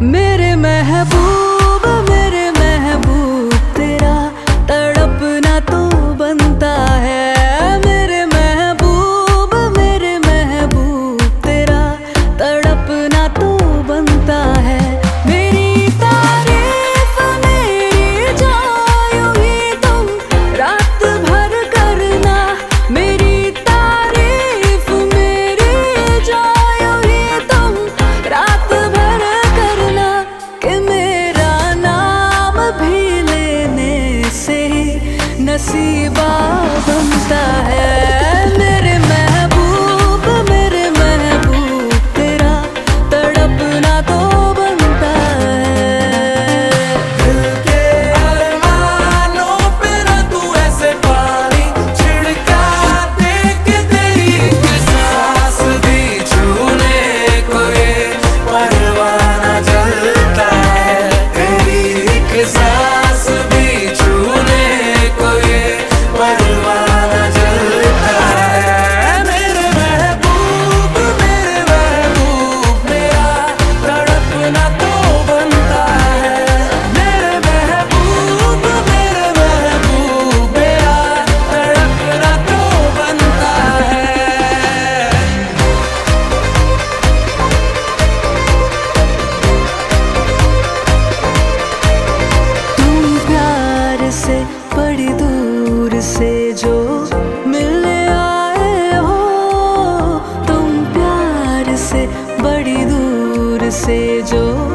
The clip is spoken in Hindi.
मेरे महबूब तेरा तड़पना तो बनता है। मेरे महबूब तेरा तड़पना तो बनता है। मेरी तारीफ मेरी जायो ही तुम रात भर करना। मेरी तारीफ मेरी जायो ही तुम रात भर करना। कि मेरा नाम भी लेने से नसीबा बनता है। मेरे महबूब तेरा तड़पना तो बनता है। दिल के अरमानों पे ना तू ऐसे पानी छिड़का दे कि तेरी एक सांस भी छूने को ये परवाना जलता है। तेरी एक सांस भी छूने को ये परवाना जलता है। मेरे महबूब मेरा तड़पना तो बनता है। मेरे महबूब मेरा तड़पना तो बनता है। तुम प्यार से बड़ी दूर से जो मिलने आए हो। तुम प्यार से बड़ी दूर से जो